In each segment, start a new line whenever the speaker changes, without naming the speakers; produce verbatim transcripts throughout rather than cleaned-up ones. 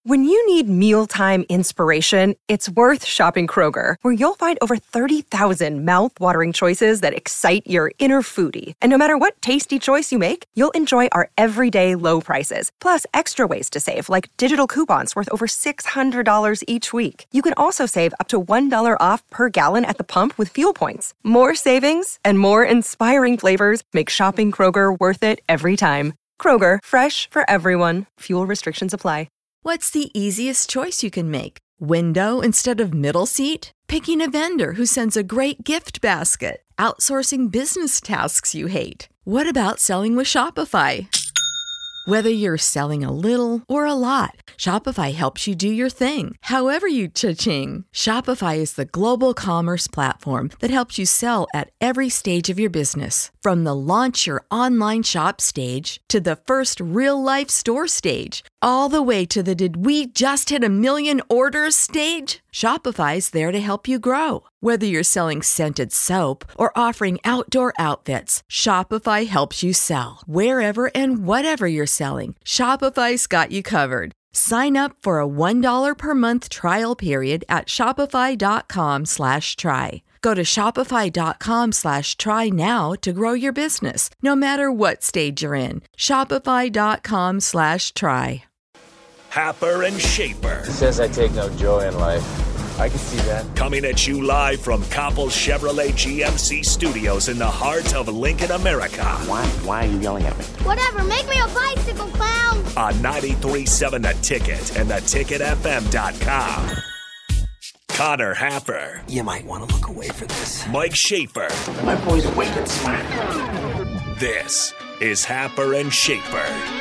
When you need mealtime inspiration, it's worth shopping Kroger, where you'll find over thirty thousand mouth-watering choices that excite your inner foodie. And no matter what tasty choice you make, you'll enjoy our everyday low prices, plus extra ways to save, like digital coupons worth over six hundred dollars each week. You can also save up to one dollar off per gallon at the pump with fuel points. More savings and more inspiring flavors make shopping Kroger worth it every time. Kroger, fresh for everyone. Fuel restrictions apply.
What's the easiest choice you can make? Window instead of middle seat? Picking a vendor who sends a great gift basket? Outsourcing business tasks you hate? What about selling with Shopify? Whether you're selling a little or a lot, Shopify helps you do your thing, however you cha-ching. Shopify is the global commerce platform that helps you sell at every stage of your business. From the launch your online shop stage to the first real-life store stage, all the way to the did we just hit a million orders stage. Shopify's there to help you grow. Whether you're selling scented soap or offering outdoor outfits, Shopify helps you sell. Wherever and whatever you're selling, Shopify's got you covered. Sign up for a one dollar per month trial period at shopify.com slash try. Go to shopify.com slash try now to grow your business, no matter what stage you're in. Shopify.com slash try.
Happer and Schaefer.
Says I take no joy in life. I can see that.
Coming at you live from Coppel Chevrolet G M C Studios in the heart of Lincoln, America.
Why, why are you yelling at me?
Whatever, make me a bicycle clown.
On ninety-three point seven The Ticket and the ticket f m dot com. Connor Happer.
You might want to look away for this.
Mike Schaefer.
My boy's wicked smart.
This is Happer and Schaefer.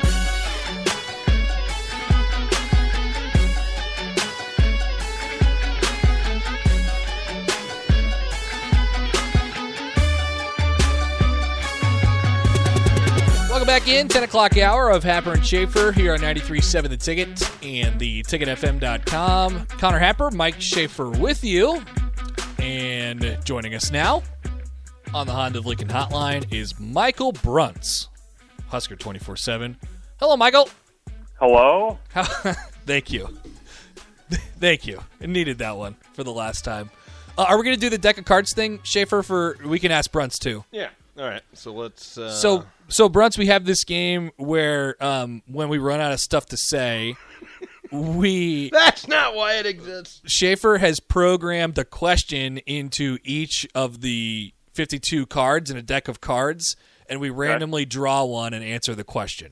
Welcome back in, ten o'clock hour of Happer and Schaefer here on ninety-three point seven The Ticket and the ticket f m dot com. Connor Happer, Mike Schaefer with you. And joining us now on the Honda of Lincoln hotline is Michael Bruntz, Husker twenty-four seven. Hello, Michael.
Hello.
How, thank you. Thank you. I needed that one for the last time. Uh, are we going to do the deck of cards thing, Schaefer? For we can ask Bruntz, too.
Yeah. All right. So let's... Uh...
So... So, Bruntz, we have this game where um, when we run out of stuff to say, we...
That's not why it exists.
Schaefer has programmed a question into each of the fifty-two cards in a deck of cards, and we randomly okay. draw one and answer the question.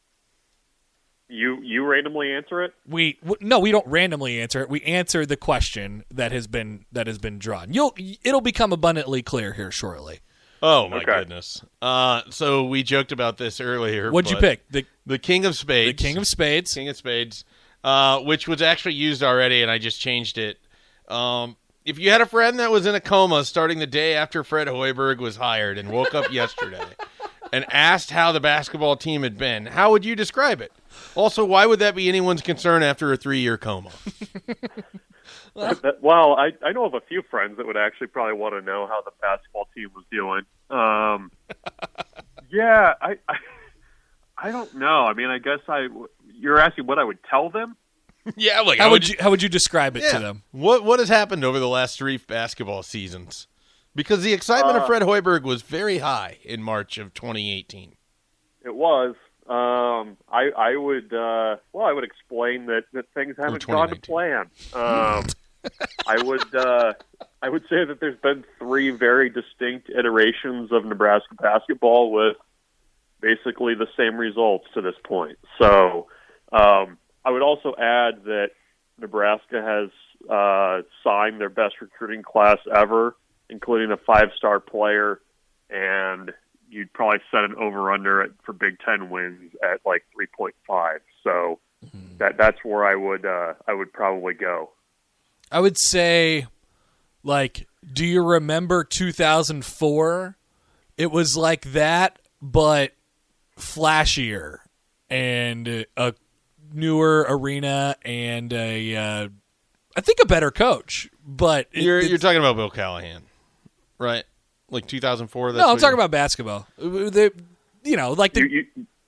You you randomly answer it?
We w- No, we don't randomly answer it. We answer the question that has been that has been drawn. You'll It'll become abundantly clear here shortly.
Oh, my
okay.
goodness. Uh, so we joked about this earlier.
What'd you pick? The,
the King of Spades.
The King of Spades.
King of Spades, uh, which was actually used already, and I just changed it. Um, if you had a friend that was in a coma starting the day after Fred Hoiberg was hired and woke up yesterday and asked how the basketball team had been, how would you describe it? Also, why would that be anyone's concern after a three-year coma?
Well, well I, I know of a few friends that would actually probably want to know how the basketball team was doing. Um, yeah, I, I I don't know. I mean, I guess I you're asking what I would tell them?
Yeah, like
how, how would you, you how would you describe it
yeah.
to them?
What what has happened over the last three basketball seasons? Because the excitement uh, of Fred Hoiberg was very high in March of twenty eighteen.
It was. Um, I I would uh, well I would explain that, that things haven't gone to plan. Um, I would uh, I would say that there's been three very distinct iterations of Nebraska basketball with basically the same results to this point. So um, I would also add that Nebraska has uh, signed their best recruiting class ever, including a five-star player, and you'd probably set an over-under at, for Big Ten wins at like three point five. So mm-hmm. that that's where I would uh, I would probably go.
I would say, like, do you remember two thousand four? It was like that, but flashier and a newer arena and a, uh, I think, a better coach. But it,
you're you're talking about Bill Callahan, right? Like two thousand four?
No, I'm talking about basketball. They, you know, like the...
You, you,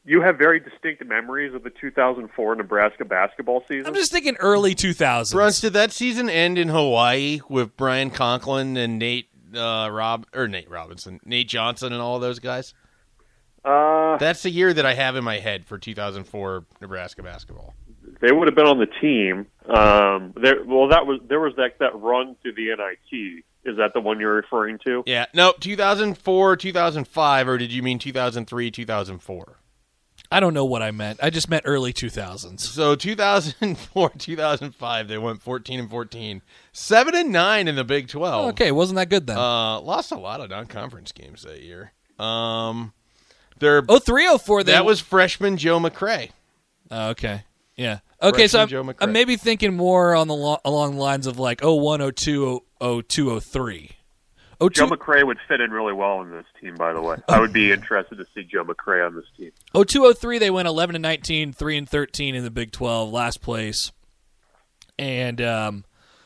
you have very distinct memories of the two thousand four Nebraska basketball season?
I'm just thinking early two thousands.
Bruns, did that season end in Hawaii with Brian Conklin and Nate uh, Rob or Nate Robinson, Nate Johnson, and all those guys?
Uh,
That's the year that I have in my head for two thousand four Nebraska basketball.
They would have been on the team. Um, there, well, that was there was that that run to the N I T. Is that the one you're referring to?
Yeah. No, two thousand four, two thousand five, or did you mean two thousand three, two thousand four?
I don't know what I meant. I just meant early two thousands.
So two thousand four, two thousand five, they went fourteen and fourteen, seven and nine in the Big twelve.
Oh, okay, wasn't that good then?
Uh, lost a lot of non-conference games that year. Um, they're
oh three oh four. They...
That was freshman Joe McCray.
Oh, okay. Yeah. Okay,
Freshman
so I'm,
Joe
I'm maybe thinking more on the lo- along the lines of like oh one, oh two, oh two, oh three.
oh two... Joe McCray would fit in really well in this team, by the way. I would be interested to see Joe McCray on this team.
oh two, oh three, they went eleven and nineteen, three and thirteen in the Big twelve, last place. And, um,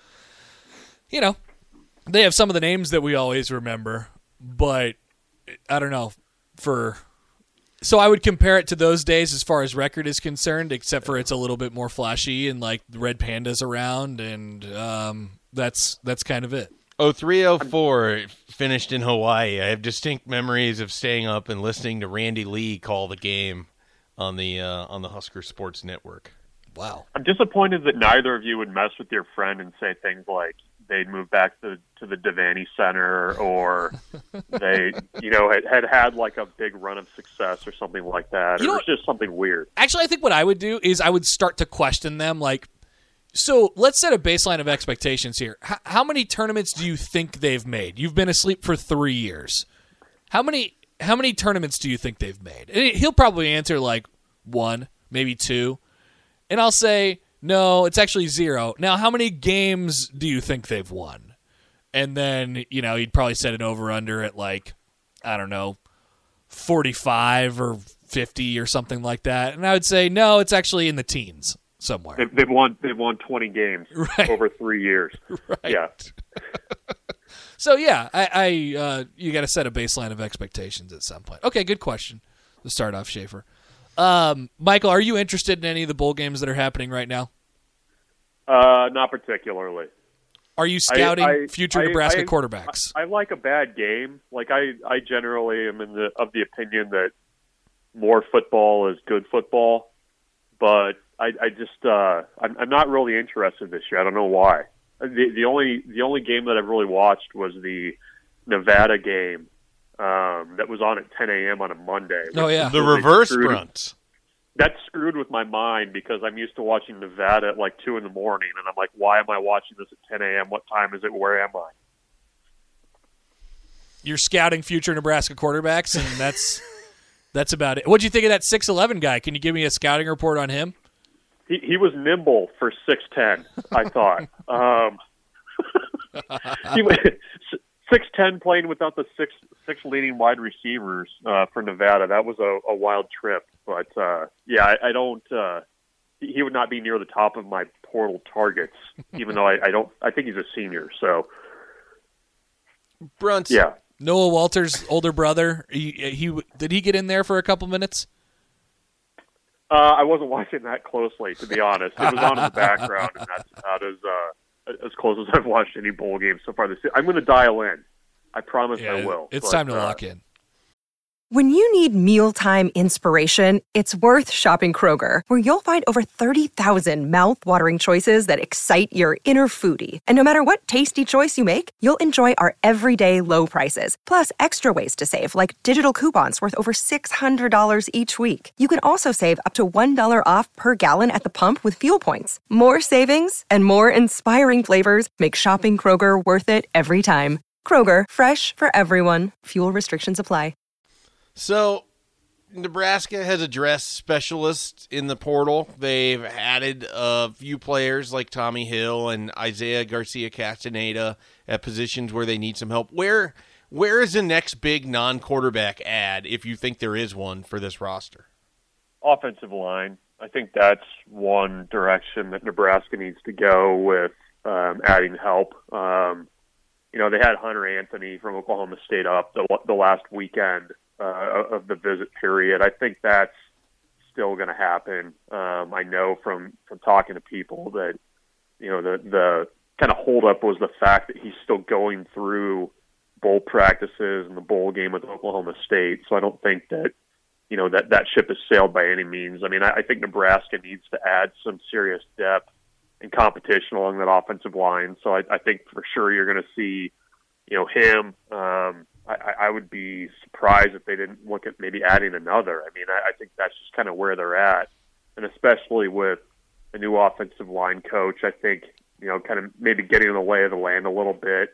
you know, they have some of the names that we always remember, but I don't know, for... So I would compare it to those days as far as record is concerned, except for it's a little bit more flashy and like the Red Panda's around, and um, that's that's kind of it.
oh three oh four finished in Hawaii. I have distinct memories of staying up and listening to Randy Lee call the game on the uh, on the Husker Sports Network.
Wow.
I'm disappointed that neither of you would mess with your friend and say things like they'd move back to, to the Devaney Center, or they, you know, had, had had like a big run of success or something like that.
You
or
know,
it's just something weird.
Actually, I think what I would do is I would start to question them. Like, so let's set a baseline of expectations here. H- how many tournaments do you think they've made? You've been asleep for three years. How many, how many tournaments do you think they've made? And he'll probably answer like one, maybe two. And I'll say, no, it's actually zero. Now, how many games do you think they've won? And then, you know, he'd probably set an over-under at like, I don't know, forty-five or fifty or something like that. And I would say, no, it's actually in the teens somewhere.
They've, they've won They've won twenty games right. over three years.
Right.
Yeah.
So, yeah, I, I uh, you got to set a baseline of expectations at some point. Okay, good question to start off, Schaefer. Um, Michael, are you interested in any of the bowl games that are happening right now?
Uh, not particularly.
Are you scouting
I, I,
future
I,
Nebraska
I,
quarterbacks?
I, I like a bad game. Like I, I generally am in the of the opinion that more football is good football, but I, I just uh, I'm, I'm not really interested this year. I don't know why. The the only the only game that I've really watched was the Nevada game. Um, that was on at ten a.m. on a Monday.
Oh, yeah.
The reverse Bruns.
That's screwed with my mind because I'm used to watching Nevada at like two in the morning, and I'm like, why am I watching this at ten a.m.? What time is it? Where am I?
You're scouting future Nebraska quarterbacks, and that's that's about it. What'd you think of that six eleven guy? Can you give me a scouting report on him?
He, he was nimble for six ten, I thought. um, he was six ten playing without the six six leading wide receivers uh, for Nevada. That was a, a wild trip. But, uh, yeah, I, I don't uh, – he would not be near the top of my portal targets, even though I, I don't – I think he's a senior. So,
Bruns.
Yeah.
Noah Walters' older brother, he, he did he get in there for a couple minutes?
Uh, I wasn't watching that closely, to be honest. It was on in the background, and that's about as uh, as close as I've watched any bowl game so far this year. I'm going to dial in. I promise
yeah,
I will.
It's
but,
time to
uh,
lock in.
When you need mealtime inspiration, it's worth shopping Kroger, where you'll find over thirty thousand mouth-watering choices that excite your inner foodie. And no matter what tasty choice you make, you'll enjoy our everyday low prices, plus extra ways to save, like digital coupons worth over six hundred dollars each week. You can also save up to one dollar off per gallon at the pump with fuel points. More savings and more inspiring flavors make shopping Kroger worth it every time. Kroger, fresh for everyone. Fuel restrictions apply.
So, Nebraska has addressed specialists in the portal. They've added a few players like Tommy Hill and Isaiah Garcia-Castaneda at positions where they need some help. Where where is the next big non-quarterback add, if you think there is one, for this roster?
Offensive line. I think that's one direction that Nebraska needs to go with um, adding help. Um, you know, they had Hunter Anthony from Oklahoma State up the, the last weekend. Uh, of the visit period. I think that's still going to happen. Um, I know from, from talking to people that, you know, the, the kind of holdup was the fact that he's still going through bowl practices and the bowl game with Oklahoma State. So I don't think that, you know, that, that ship has sailed by any means. I mean, I, I think Nebraska needs to add some serious depth and competition along that offensive line. So I, I think for sure you're going to see, you know, him. Um, I, I would be surprised if they didn't look at maybe adding another. I mean, I, I think that's just kind of where they're at. And especially with a new offensive line coach, I think, you know, kind of maybe getting in the way of the land a little bit.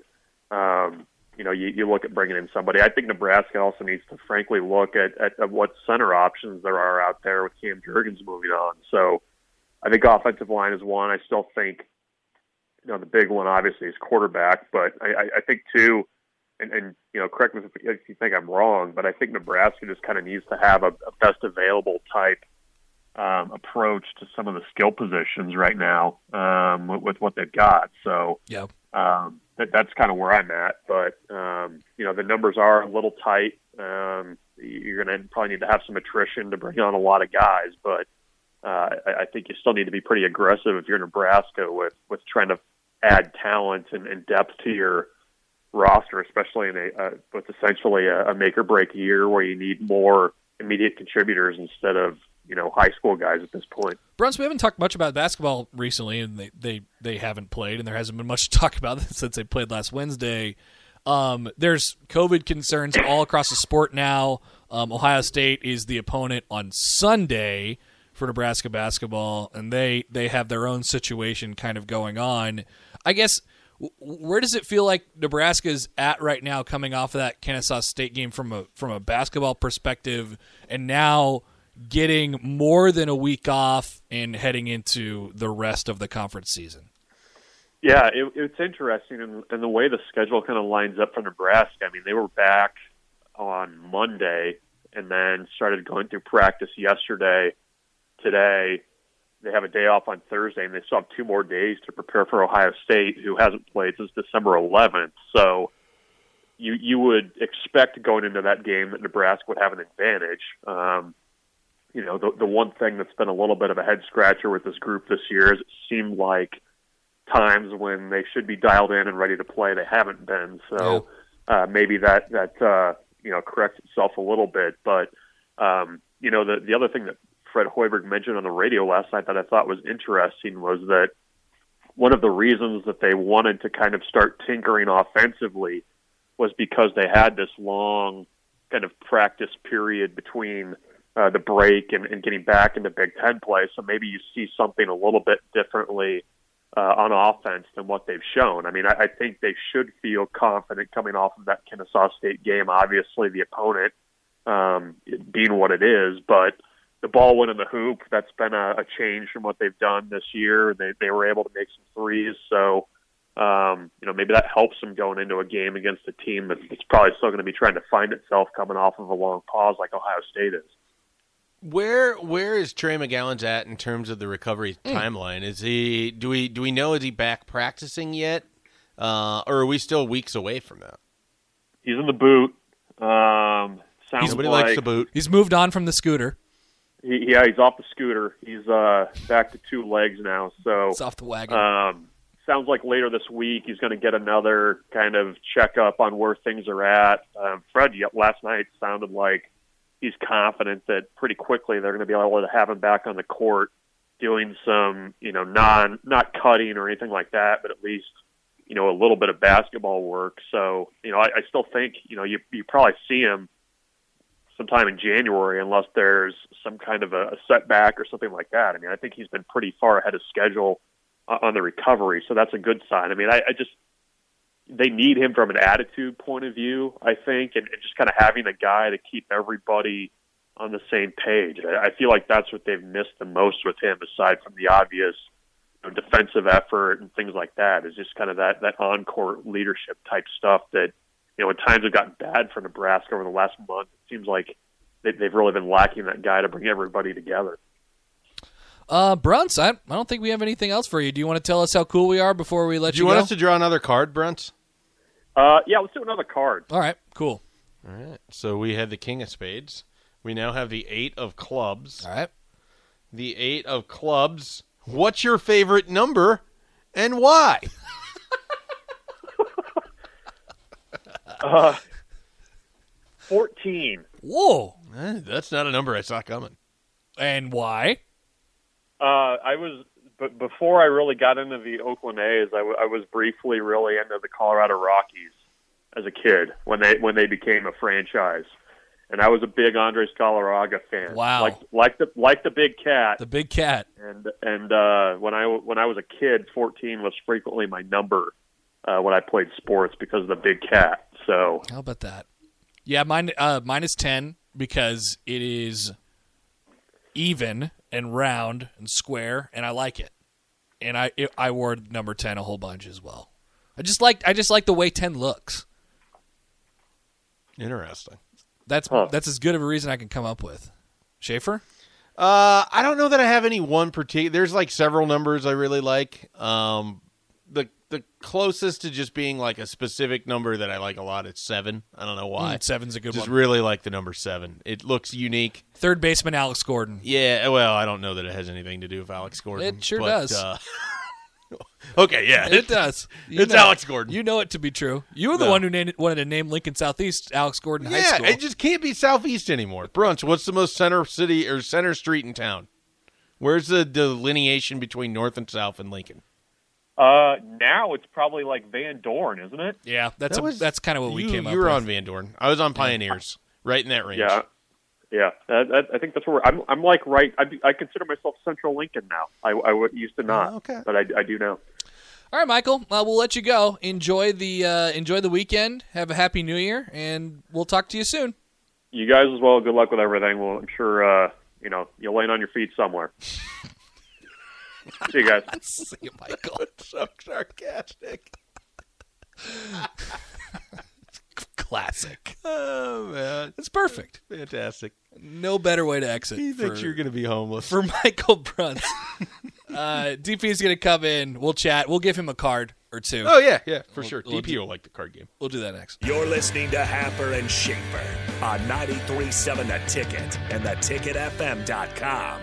Um, you know, you, you look at bringing in somebody. I think Nebraska also needs to frankly look at, at, at what center options there are out there with Cam Jurgens moving on. So I think offensive line is one. I still think, you know, the big one obviously is quarterback, but I, I, I think too, and, and, you know, correct me if, if you think I'm wrong, but I think Nebraska just kind of needs to have a, a best available type um, approach to some of the skill positions right now um, with, with what they've got. So
yeah,
um, that, that's kind of where I'm at. But, um, you know, the numbers are a little tight. Um, you're going to probably need to have some attrition to bring on a lot of guys, but uh, I, I think you still need to be pretty aggressive if you're Nebraska with, with trying to add talent and, and depth to your roster, especially in a uh, what's essentially a, a make or break year where you need more immediate contributors instead of, you know, high school guys at this point.
Bruns, we haven't talked much about basketball recently, and they, they, they haven't played, and there hasn't been much to talk about since they played last Wednesday. Um, there's COVID concerns all across the sport now. Um, Ohio State is the opponent on Sunday for Nebraska basketball, and they, they have their own situation kind of going on. I guess, where does it feel like Nebraska's at right now coming off of that Kennesaw State game from a from a basketball perspective, and now getting more than a week off and heading into the rest of the conference season?
Yeah, it, it's interesting in, in the way the schedule kind of lines up for Nebraska. I mean, they were back on Monday and then started going through practice yesterday. Today, they have a day off on Thursday, and they still have two more days to prepare for Ohio State, who hasn't played since December eleventh. So you you would expect going into that game that Nebraska would have an advantage. Um, you know, the, the one thing that's been a little bit of a head-scratcher with this group this year is it seemed like times when they should be dialed in and ready to play, they haven't been. So uh, maybe that, that uh, you know, corrects itself a little bit. But, um, you know, the, the other thing that Fred Hoiberg mentioned on the radio last night that I thought was interesting was that one of the reasons that they wanted to kind of start tinkering offensively was because they had this long kind of practice period between uh, the break and, and getting back into Big Ten play. So maybe you see something a little bit differently uh, on offense than what they've shown. I mean, I, I think they should feel confident coming off of that Kennesaw State game. Obviously, the opponent um, being what it is, but the ball went in the hoop. That's been a, a change from what they've done this year. They they were able to make some threes, so um, you know, maybe that helps them going into a game against a team that's, that's probably still going to be trying to find itself coming off of a long pause like Ohio State is.
Where where is Trey McGowan's at in terms of the recovery mm. timeline? Is he do we do we know is he back practicing yet, uh, or are we still weeks away from that?
He's in the boot. Um, sounds
Nobody
like
likes the boot.
He's moved on from the scooter.
He, yeah, he's off the scooter. He's uh, back to two legs now. So
it's off the wagon.
Um, sounds like later this week he's going to get another kind of checkup on where things are at. Um, Fred last night sounded like he's confident that pretty quickly they're going to be able to have him back on the court doing some, you know, non not cutting or anything like that, but at least, you know, a little bit of basketball work. So, you know, I, I still think, you know, you you probably see him sometime in January unless there's some kind of a, a setback or something like that. I mean, I think he's been pretty far ahead of schedule uh, on the recovery, so that's a good sign. I mean, I, I just they need him from an attitude point of view, I think, and, and just kind of having a guy to keep everybody on the same page. I, I feel like that's what they've missed the most with him, aside from the obvious, you know, defensive effort and things like that, is just kind of that, that on-court leadership type stuff that, you know, when times have gotten bad for Nebraska over the last month, it seems like they, they've really been lacking that guy to bring everybody together.
Uh, Bruns, I, I don't think we have anything else for you. Do you want to tell us how cool we are before we let
Do
you
you
go?
want us to draw another card, Bruns?
Uh, yeah, let's do another card.
All right, cool.
All right. So we had the King of Spades. We now have the Eight of Clubs.
All right.
the eight of clubs. What's your favorite number and why?
uh, fourteen.
Whoa.
Eh, that's not a number I saw coming.
And why?
Uh, I was, but before I really got into the Oakland A's, I, w- I was briefly really into the Colorado Rockies as a kid when they when they became a franchise, and I was a big Andres Galarraga fan.
Wow,
like like the like the big cat,
the big cat.
And and uh, when I when I was a kid, fourteen was frequently my number uh, when I played sports because of the big cat. So
how about that? Yeah, mine uh, mine is ten because it is even and round and square, and I like it. And I it, I wore number ten a whole bunch as well. I just like I just like the way ten looks.
Interesting.
That's huh. that's as good of a reason I can come up with. Schaefer?
Uh, I don't know that I have any one particular. There's like several numbers I really like. Um, the the closest to just being like a specific number that I like a lot is seven. I don't know why.
Mm, seven's a good
just
one.
Just really like the number seven. It looks unique.
Third baseman Alex Gordon.
Yeah, well, I don't know that it has anything to do with Alex Gordon.
It sure
but,
does.
Uh, okay, yeah.
It does. You
it's
know,
Alex Gordon.
You know it to be true. You were the
no.
one who named, wanted to name Lincoln Southeast Alex Gordon
yeah,
High School.
It just can't be Southeast anymore. Brunch, what's the most center city or center street in town? Where's the delineation between North and South in Lincoln?
Uh, now it's probably like Van Dorn, isn't it?
Yeah, that's
that
a,
was,
that's kind of what we
you,
came up
with. You were
with.
on Van Dorn. I was on Pioneers, right in that range.
Yeah, yeah. Uh, that, I think that's where I'm. I'm like right. I, I consider myself Central Lincoln now. I, I used to not,
oh, okay.
but I, I do now.
All right, Michael. Uh, we'll let you go. Enjoy the uh, enjoy the weekend. Have a happy New Year, and we'll talk to you soon.
You guys as well. Good luck with everything. Well, I'm sure uh, you know you'll land on your feet somewhere. See you guys.
See you, Michael.
So sarcastic.
Classic.
Oh, man.
It's perfect.
Fantastic.
No better way to exit.
He thinks
for,
you're going to be homeless.
For Michael Bruns. uh, D P is going to come in. We'll chat. We'll give him a card or two.
Oh, yeah, yeah, for
we'll,
sure.
We'll
D P
do,
will like the card game.
We'll do that next.
You're listening to Happer and Schaefer on ninety-three point seven The Ticket and the ticket f m dot com.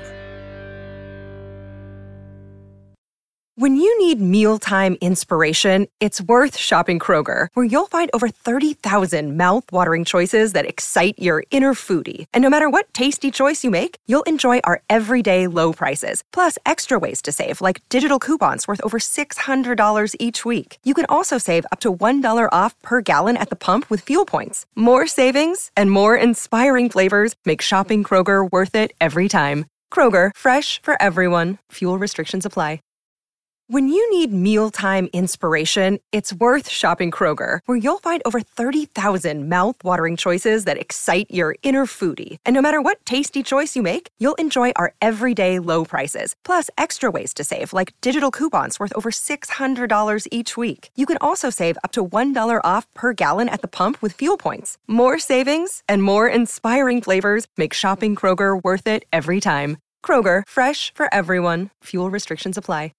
When you need mealtime inspiration, it's worth shopping Kroger, where you'll find over thirty thousand mouth-watering choices that excite your inner foodie. And no matter what tasty choice you make, you'll enjoy our everyday low prices, plus extra ways to save, like digital coupons worth over six hundred dollars each week. You can also save up to one dollar off per gallon at the pump with fuel points. More savings and more inspiring flavors make shopping Kroger worth it every time. Kroger, fresh for everyone. Fuel restrictions apply. When you need mealtime inspiration, it's worth shopping Kroger, where you'll find over thirty thousand mouth-watering choices that excite your inner foodie. And no matter what tasty choice you make, you'll enjoy our everyday low prices, plus extra ways to save, like digital coupons worth over six hundred dollars each week. You can also save up to one dollar off per gallon at the pump with fuel points. More savings and more inspiring flavors make shopping Kroger worth it every time. Kroger, fresh for everyone. Fuel restrictions apply.